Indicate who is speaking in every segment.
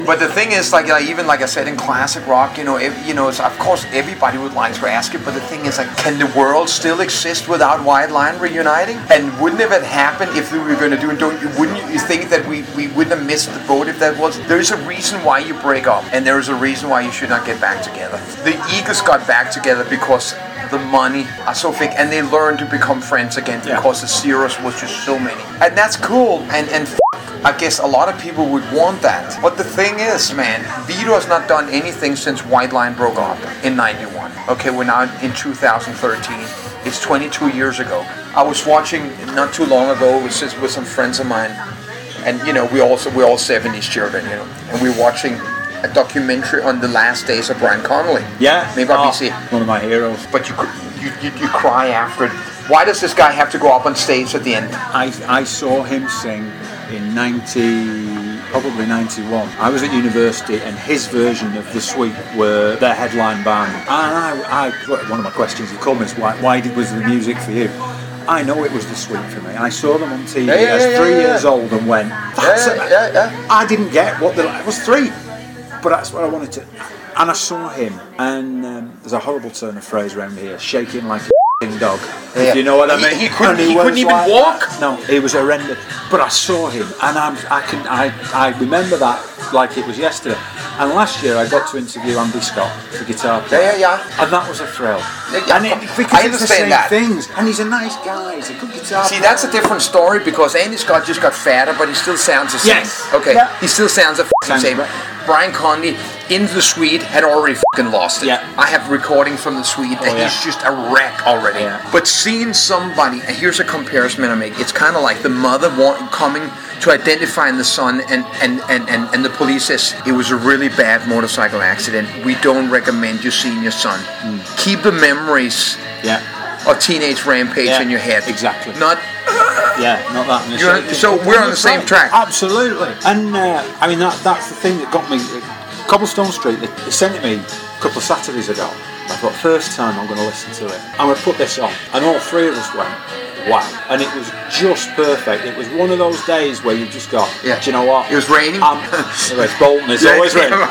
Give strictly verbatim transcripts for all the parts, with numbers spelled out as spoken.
Speaker 1: But the thing is, like, like even like I said in classic rock, you know, ev- you know, it's, of course everybody would like to ask it. But the thing is, like, can the world still exist without White Line reuniting? And wouldn't it have happened if we were going to do it? Don't you? Wouldn't you think that we, we wouldn't have missed the boat if that was? There's a reason why you break up, and there is a reason why you should not get back together. The Eagles got back together because the money are so thick, and they learned to become friends again because yeah. the zeros was just so many, and that's cool. And and. F- I guess a lot of people would want that. But the thing is, man, Vito has not done anything since White Line broke up in ninety-one. Okay, we're now in two thousand thirteen. It's twenty-two years ago. I was watching not too long ago with, with some friends of mine, and you know, we also we're all seventies children, you know, and we're watching a documentary on the last days of Brian Connolly.
Speaker 2: Yeah,
Speaker 1: maybe
Speaker 2: oh,
Speaker 1: B C.
Speaker 2: One of my heroes.
Speaker 1: But you you you, you cry after it. Why does this guy have to go up on stage at the end?
Speaker 2: I I saw him sing in ninety, probably ninety-one. I was at university, and his version of The Sweet were their headline band. And I, I one of my questions, you called me, is why, why did, was the music for you? I know it was The Sweet for me. I saw them on T V yeah, yeah, as three yeah, yeah, years yeah. old and went, that's
Speaker 1: yeah, yeah, yeah, yeah.
Speaker 2: I didn't get what the, I was three, but that's what I wanted to. And I saw him, and um, there's a horrible turn of phrase around here, shaking like a dog,
Speaker 1: yeah.
Speaker 2: if you know what I mean.
Speaker 1: He, he couldn't, he
Speaker 2: he
Speaker 1: couldn't even
Speaker 2: like,
Speaker 1: walk.
Speaker 2: No, he was horrendous. But I saw him, and I'm, I can, I, I remember that like it was yesterday. And last year I got to interview Andy Scott, the guitar player.
Speaker 1: Yeah, yeah, yeah.
Speaker 2: And that was a thrill.
Speaker 1: Yeah, yeah.
Speaker 2: And it, because
Speaker 1: I
Speaker 2: it's the
Speaker 1: understand
Speaker 2: same
Speaker 1: that.
Speaker 2: things. And he's a nice guy. He's a good guitar
Speaker 1: See,
Speaker 2: player.
Speaker 1: that's a different story because Andy Scott just got fatter, but he still sounds the same.
Speaker 2: Yes.
Speaker 1: Okay.
Speaker 2: Yeah.
Speaker 1: He still sounds the f***ing same.
Speaker 2: Right.
Speaker 1: Brian Conley in The Sweet had already f***ing lost it.
Speaker 2: Yeah.
Speaker 1: I have recording from The Sweet, and
Speaker 2: oh, yeah.
Speaker 1: he's just a wreck already.
Speaker 2: Yeah.
Speaker 1: But seeing somebody, and here's a comparison I make. It's kind of like the mother want, coming to identify the son, and, and, and, and, and the police says it was a really bad motorcycle accident. We don't recommend you seeing your son. Mm. Keep the memories
Speaker 2: yeah.
Speaker 1: of teenage rampage
Speaker 2: yeah.
Speaker 1: in your head.
Speaker 2: Exactly.
Speaker 1: Not.
Speaker 2: Yeah, not that.
Speaker 1: You're, so we're on the same track.
Speaker 2: Absolutely. And uh, I mean that that's the thing that got me. Cobblestone Street, they, they sent it me a couple of Saturdays ago. I thought, first time I'm going to listen to it. I'm going to put this on. And all three of us went, wow. And it was just perfect. It was one of those days where you just got,
Speaker 1: yeah.
Speaker 2: do you know what?
Speaker 1: It was raining.
Speaker 2: Um, it's Bolton, it's
Speaker 1: yeah,
Speaker 2: always
Speaker 1: yeah.
Speaker 2: raining.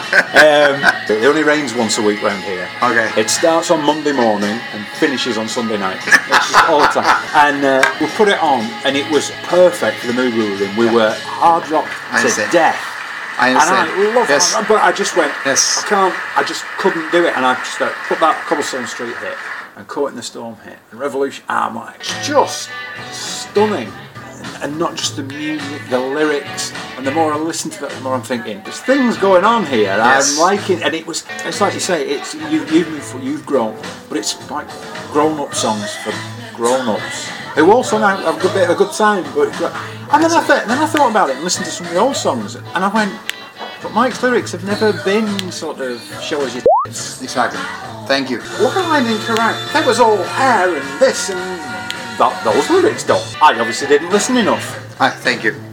Speaker 2: um, it only rains once a week round here.
Speaker 1: Okay.
Speaker 2: It starts on Monday morning and finishes on Sunday night. It's just all the time. And uh, we put it on, and it was perfect for the mood we were in. We were hard rock to death.
Speaker 1: I understand.
Speaker 2: And I love
Speaker 1: yes.
Speaker 2: that, but I just went,
Speaker 1: yes.
Speaker 2: I can't, I just couldn't do it. And I just uh, put that Cobblestone Street hit and Caught in the Storm hit and Revolution. I'm like, just stunning. And not just the music, the lyrics. And the more I listen to it, the more I'm thinking, there's things going on here.
Speaker 1: Yes.
Speaker 2: I'm liking, and it was, it's like you say, it's you, you've, you've grown, but it's like grown-up songs for grown-ups. Who also now have a good bit of a good time, but and then I thought, then I thought about it and listened to some of the old songs, and I went, but Mike's lyrics have never been sort of show us your tits.
Speaker 1: Exactly. Thank you.
Speaker 2: What am I incorrect? That was all hair and this and that. Those lyrics don't. I obviously didn't listen enough.
Speaker 1: Ah, thank you.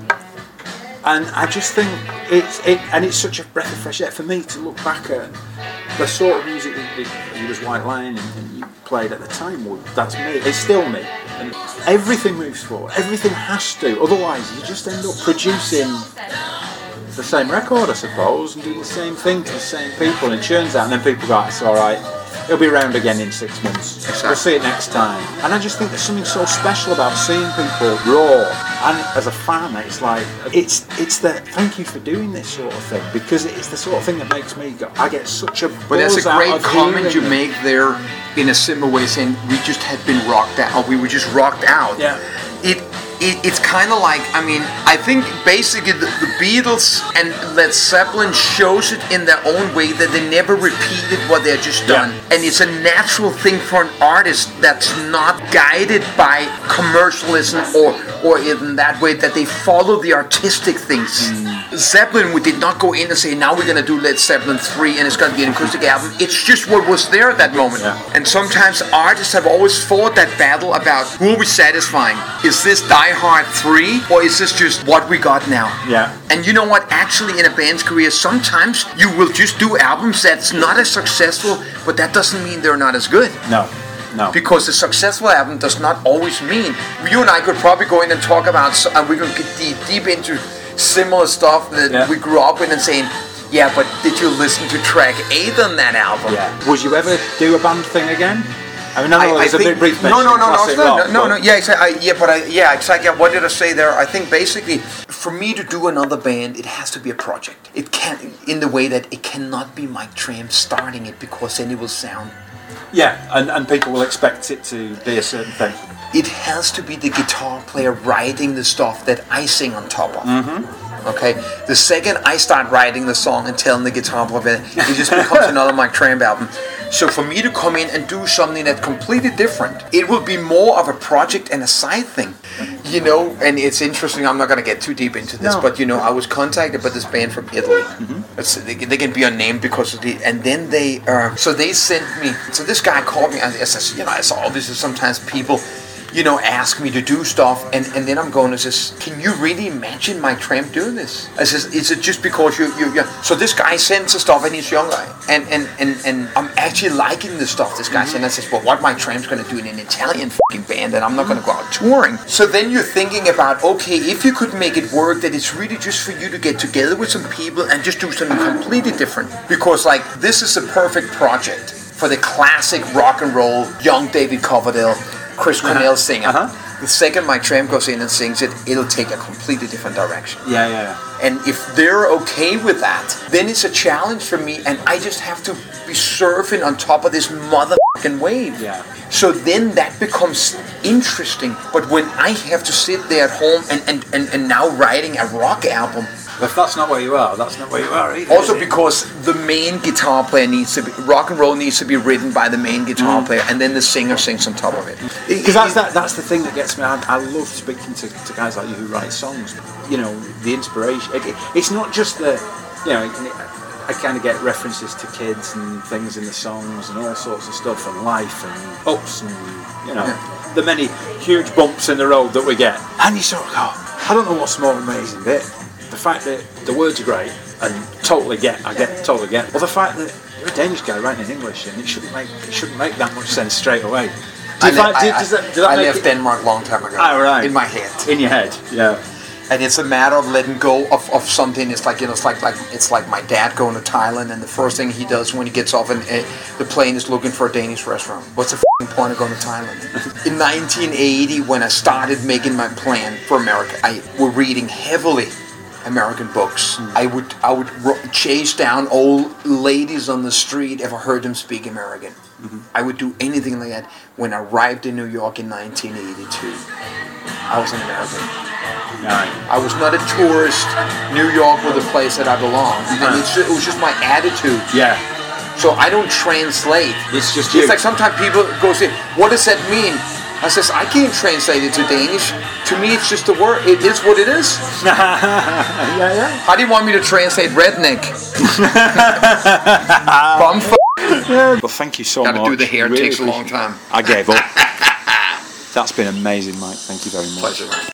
Speaker 2: And I just think it's it, and it's such a breath of fresh air for me to look back at the sort of music that, that you was White Line and, and you played at the time. Well, that's me. It's still me. And everything moves forward. Everything has to. Otherwise, you just end up producing the same record, I suppose, and doing the same thing to the same people. And it churns out, and then people go, "It's all right. It'll be around again in six months. Exactly. We'll see it next time." And I just think there's something so special about seeing people raw. And as a fan, it's like it's it's the thank you for doing this sort of thing, because it's the sort of thing that makes me go. I get such a buzz.
Speaker 1: But that's a great
Speaker 2: out of
Speaker 1: comment you
Speaker 2: it.
Speaker 1: make there, in a similar way, saying we just had been rocked out. We were just rocked out.
Speaker 2: Yeah.
Speaker 1: It. It, it's kind of like, I mean, I think basically the, the Beatles and Led Zeppelin shows it in their own way that they never repeated what they've just done.
Speaker 2: Yeah.
Speaker 1: And it's a natural thing for an artist that's not guided by commercialism or, or in that way, that they follow the artistic things. Mm. Zeppelin, we did not go in and say, now we're going to do Led Zeppelin three and it's going to be an acoustic album. It's just what was there at that moment.
Speaker 2: Yeah.
Speaker 1: And sometimes artists have always fought that battle about who are we satisfying? Is this Die Hard three, or is this just what we got now?
Speaker 2: Yeah.
Speaker 1: And you know what? Actually, in a band's career, sometimes you will just do albums that's not as successful, but that doesn't mean they're not as good.
Speaker 2: No. No.
Speaker 1: Because the successful album does not always mean. You and I could probably go in and talk about, and we could get deep, deep into similar stuff that
Speaker 2: Yeah.
Speaker 1: we grew up with, and saying, yeah, but did you listen to track eight on that album?
Speaker 2: Yeah. Would you ever do a band thing again? I mean, I know
Speaker 1: I, I
Speaker 2: there's a
Speaker 1: think,
Speaker 2: bit brief
Speaker 1: no,
Speaker 2: mention
Speaker 1: no,
Speaker 2: of
Speaker 1: no, no,
Speaker 2: classic
Speaker 1: no,
Speaker 2: rock,
Speaker 1: no, no,
Speaker 2: but-
Speaker 1: no, yeah, exactly. I, yeah, but I, yeah, exactly. What did I say there? I think basically, for me to do another band, it has to be a project. It can't, in the way that it cannot be Mike Tramp starting it, because then it will sound.
Speaker 2: Yeah, and, and people will expect it to be a certain thing.
Speaker 1: It has to be the guitar player writing the stuff that I sing on top of. Mm-hmm. Okay. The second I start writing the song and telling the guitar player, it just becomes another Mike Tramp album. So for me to come in and do something that's completely different, it will be more of a project and a side thing, you know. And it's interesting. I'm not going to get too deep into this,
Speaker 2: No.
Speaker 1: but you know, I was contacted by this band from Italy. Mm-hmm. It's, they, they can be unnamed because of the, and then they, uh, so they sent me. So this guy called me. And I said, you know, it's obviously sometimes people, you know, ask me to do stuff, and, and then I'm going to says, can you really imagine Mike Tramp doing this? I says, is it just because you you you? So this guy sends the stuff, and he's younger, and and and and I'm actually liking the stuff this guy sent. I says, well, what Mike Tramp's going to do in an Italian fucking band, and I'm not going to go out touring. So then you're thinking about, okay, if you could make it work, that it's really just for you to get together with some people and just do something completely different, because like this is a perfect project for the classic rock and roll young David Coverdale, Chris Cornell singer.
Speaker 2: Uh-huh.
Speaker 1: The second Mike Tramp goes in and sings it, it'll take a completely different direction.
Speaker 2: Yeah, yeah, yeah.
Speaker 1: And if they're okay with that, then it's a challenge for me, and I just have to be surfing on top of this motherfucking wave.
Speaker 2: Yeah.
Speaker 1: So then that becomes interesting. But when I have to sit there at home and, and, and, and now writing a rock album,
Speaker 2: But if that's not where you are, that's not where you are either.
Speaker 1: also
Speaker 2: is it?
Speaker 1: because the main guitar player needs to be, rock and roll needs to be written by the main guitar
Speaker 2: Mm.
Speaker 1: player, and then the singer sings on top of it.
Speaker 2: Because that's that, that's the thing that gets me. I, I love speaking to, to guys like you who write songs. You know, the inspiration. It, it's not just the, you know, I kind of get references to kids and things in the songs and all sorts of stuff and life and ups and, you know,
Speaker 1: Yeah.
Speaker 2: the many huge bumps in the road that we get. And you sort of go, I don't know what's more amazing bit. The fact that the words are great and totally get, I get, totally get. Or the fact that you're a Danish guy writing in English and it shouldn't make, it shouldn't make that much sense straight away. Do
Speaker 1: I,
Speaker 2: you
Speaker 1: le-
Speaker 2: find-
Speaker 1: I,
Speaker 2: do- does that- does that
Speaker 1: I
Speaker 2: make
Speaker 1: left
Speaker 2: it-
Speaker 1: Denmark a long time ago.
Speaker 2: Ah, right.
Speaker 1: In my head.
Speaker 2: In your head, yeah.
Speaker 1: And it's a matter of letting go of, of something. It's like, you know, it's like like it's like my dad going to Thailand, and the first thing he does when he gets off and uh, the plane is looking for a Danish restaurant. What's the f***ing point of going to Thailand? In nineteen eighty, when I started making my plan for America, I were reading heavily American books. Mm. I would I would ro- chase down old ladies on the street if I heard them speak American. Mm-hmm. I would do anything like that. When I arrived in New York in nineteen eighty-two, I was an American.
Speaker 2: Right.
Speaker 1: I was not a tourist. New York was the place that I belonged. And it's ju- it was just my attitude.
Speaker 2: Yeah.
Speaker 1: So I don't translate.
Speaker 2: It's just you.
Speaker 1: It's like sometimes people go say, what does that mean? I says, I can't translate it to Danish. To me, it's just a word. It is what it is.
Speaker 2: yeah, yeah.
Speaker 1: How do you want me to translate redneck? Bumfuck.
Speaker 2: Well, thank you so
Speaker 1: Gotta
Speaker 2: much.
Speaker 1: do the hair. It
Speaker 2: Really
Speaker 1: takes a long
Speaker 2: appreciate
Speaker 1: time.
Speaker 2: it. I gave up. That's been amazing, Mike. Thank you very much.
Speaker 1: Pleasure.